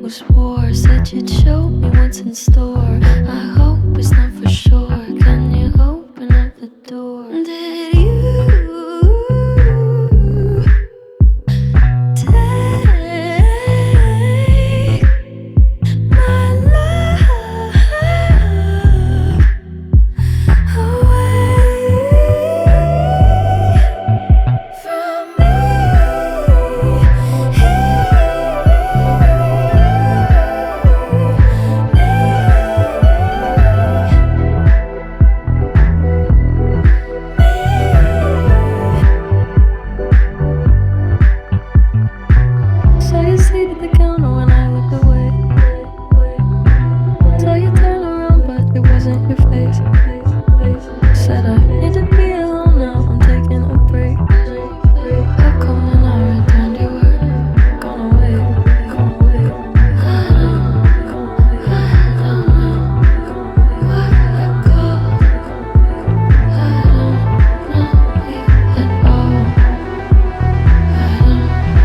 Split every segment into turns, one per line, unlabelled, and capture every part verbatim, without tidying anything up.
was war. Said you'd show me what's in store. I hope it's not for sure. Can you open up the door? Did you take my love away from me? So you sit at the counter when I look away. So you turn around, but it wasn't your face. Said I need to be alone now. I'm taking a break. How come when I returned you were gone away? I don't, I don't know where to go. I don't know you at all. I don't know you.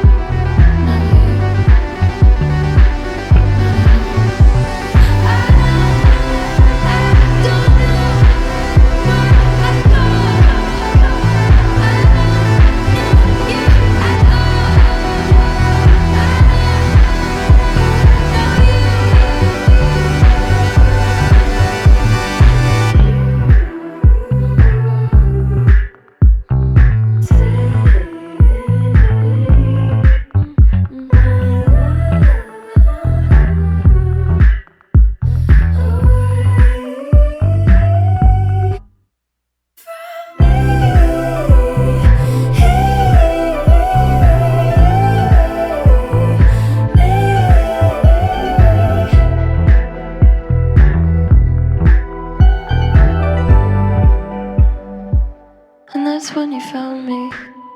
And that's when you found me.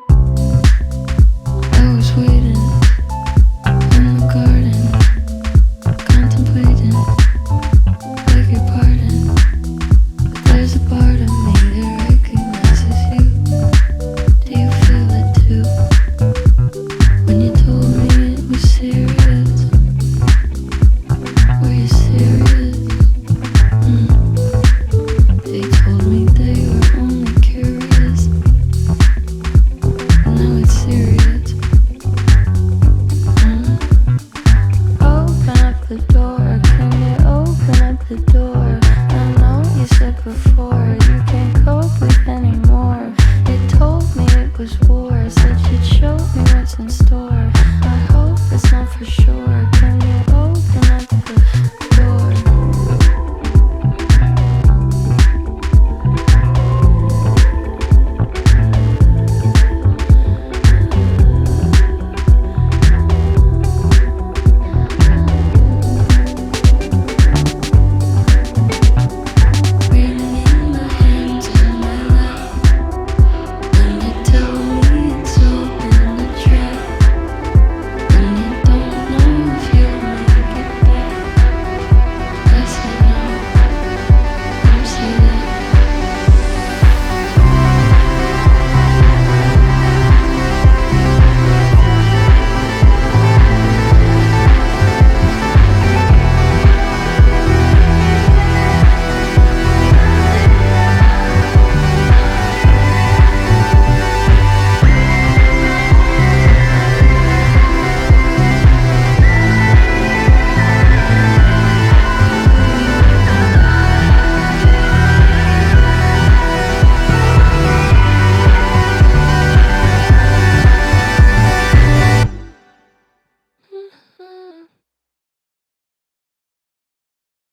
I was waiting in the garden, contemplating, beg your pardon. But there's a part of me that recognizes you. Do you feel it too? When you told me it was serious, were you serious? Mm. They told me they were only curious. Now it's serious. Mm. Open up the door. Can you open up the door? I know you said before you can't cope with anymore. You told me it was war. Said you'd show me what's in store. I hope it's not for sure.